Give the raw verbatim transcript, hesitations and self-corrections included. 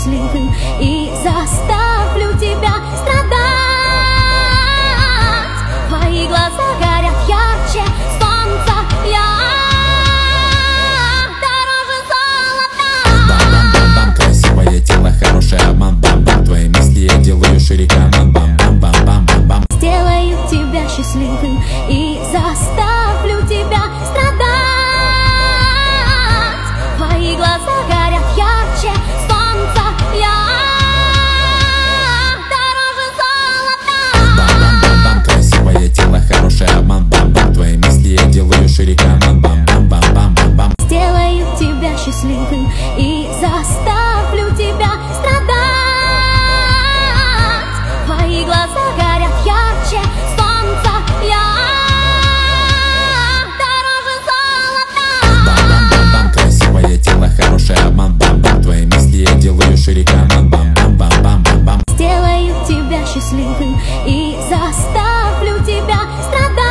счастливым и заставлю тебя страдать. Твои глаза горят ярче солнца, я дороже золота. Бам-бам-бам-бам, красивое тело, хороший обман. Бам-бам, твои мысли я делаю шире карман. Бам-бам-бам-бам-бам. Сделаю тебя счастливым и заставлю тебя страдать. Твои глаза горят ярче солнца, я дороже золота. Бам-бам-бам-бам, красивое тело, хороший обман. Бам-бам, твои мысли я делаю шире карман. Бам-бам-бам-бам-бам. Сделаю тебя счастливым и заставлю тебя страдать. Твои глаза горят ярче солнца, я дороже золота. Бам-бам-бам-бам, красивое тело, хороший обман. Бам-бам, твои мысли я делаю шире карман. Бам-бам-бам-бам-бам. Сделаю тебя счастливым и заставлю тебя страдать.